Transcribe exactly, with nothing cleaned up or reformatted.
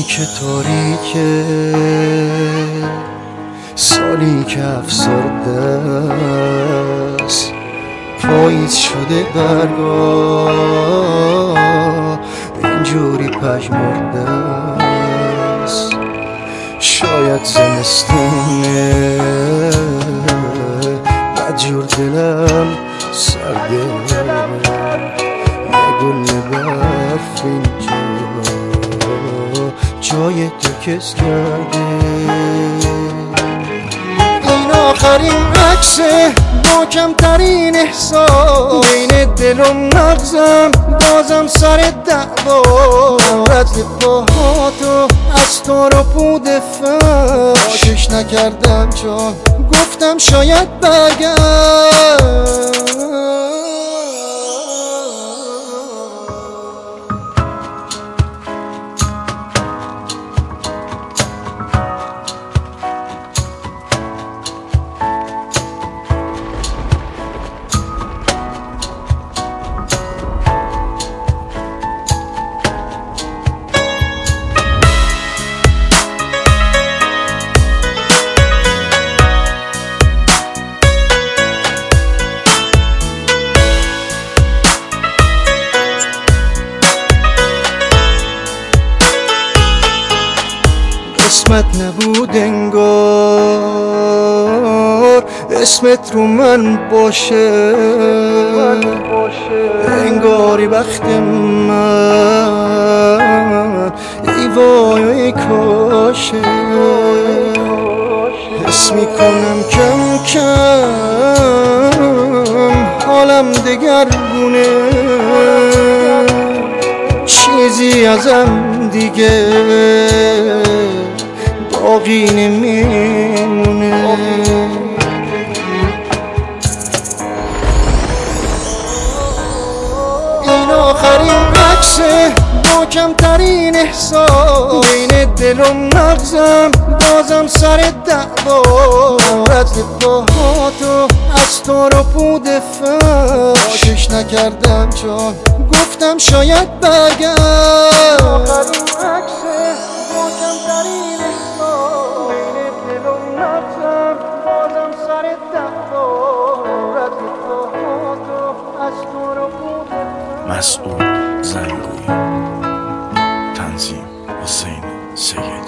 شبی که تاریکه، سالی که افسرده است، پاییز شده برگا اینجوری پژمرده است. شاید زمستونه بدجور دلم سرده، یه گل برف اینجا جای تو کس کرده. این آخرین عکسه با کمترین احساس، بین دل و مغزم بازم سر دعوا. رد پاهاتو از تو رو بود فشش نکردم چون گفتم شاید برگرد. اسمت نبود انگار، اسمت رو من باشه، انگاری وقت من ای وای ای کاشه. حس میکنم کم کم حالم دگرگونه، چیزی ازم دیگه باقی نمیمونه. این آخرین عکسه با کمترین احساس، بین دل و مغزم بازم سر دعوا. رد پاهاتو از تو رو بود فشش نکردم چون گفتم شاید برگرد. آخرین عکسه با کمترین احساس، بین دل و مغزم بازم سر دعوا. رد پاهاتو از تو رو بود مسعود زنگویی، تنظیم حسین سید.